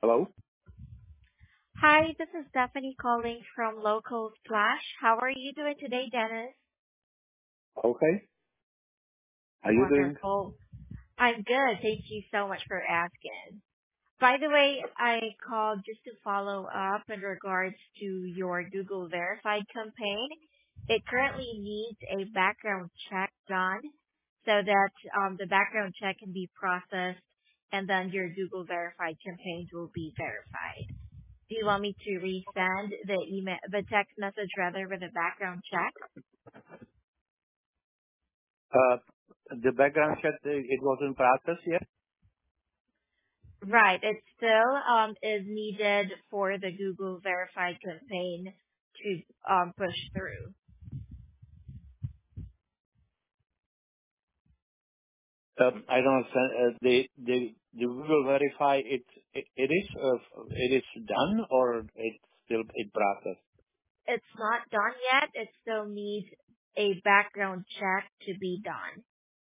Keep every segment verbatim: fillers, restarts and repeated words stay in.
Hello? Hi, this is Stephanie calling from Local Splash. How are you doing today, Dennis? Okay. How you doing? Wonderful. I'm good. Thank you so much for asking. By the way, I called just to follow up in regards to your Google Verified campaign. It currently needs a background check done so that um, the background check can be processed and then your Google Verified campaign will be verified. Do you want me to resend the email, the text message rather with a background check? Uh, the background check, uh, it wasn't processed yet. Right. It still um, is needed for the Google Verified campaign to um, push through. Um, I don't understand. Uh, the, the, the Google Verify, it, it, it is, uh, it is done or it's still in process? It's not done yet. It still needs a background check to be done.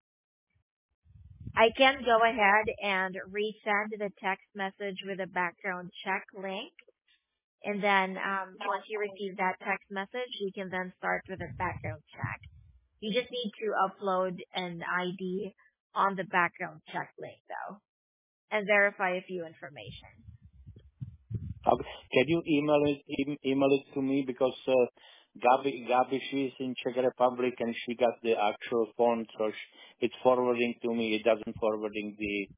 I can go ahead and resend the text message with a background check link. And then um, once you receive that text message, you can then start with a background check. You just need to upload an I D on the background check link though and verify a few information. Okay. Can you email it, em- email it to me because, uh, Gabi, Gabi, she's in Czech Republic and she got the actual phone, so sh- it's forwarding to me. It doesn't forwarding the,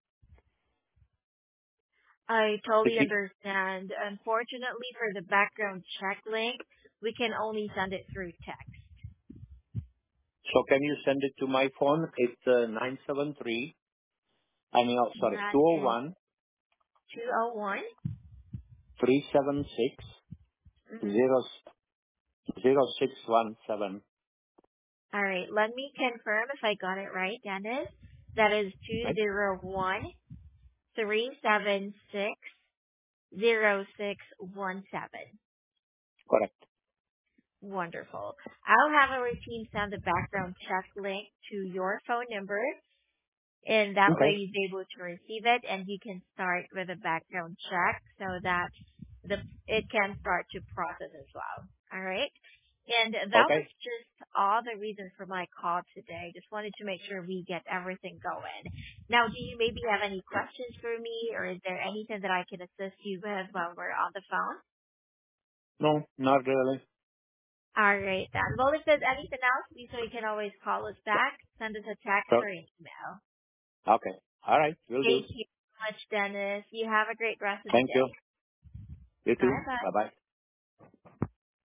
I the totally key. understand. Unfortunately for the background check link, we can only send it through text. So can you send it to my phone? It's, uh, nine seven three. I mean, oh, sorry, That two oh is one two oh one. three seven six Mm-hmm. zero zero six one seven. All right, let me confirm if I got it right, Dennis. That is two Right? zero one three seven six zero six one seven. Correct. Wonderful. I'll have our team send the background check link to your phone number, and that way Okay. you'll be able to receive it, and you can start with a background check so that the it can start to process as well. All right. And that was Okay. just all the reason for my call today. Just wanted to make sure we get everything going. Now, do you maybe have any questions for me, or is there anything that I can assist you with while we're on the phone? No, not really. All right, then. Well, if there's anything else, you so you can always call us back, send us a text So, or an email. okay. All right. Will do. Thank you so much, Dennis. You have a great rest of the Thank you. day. You too. Bye bye. Bye bye.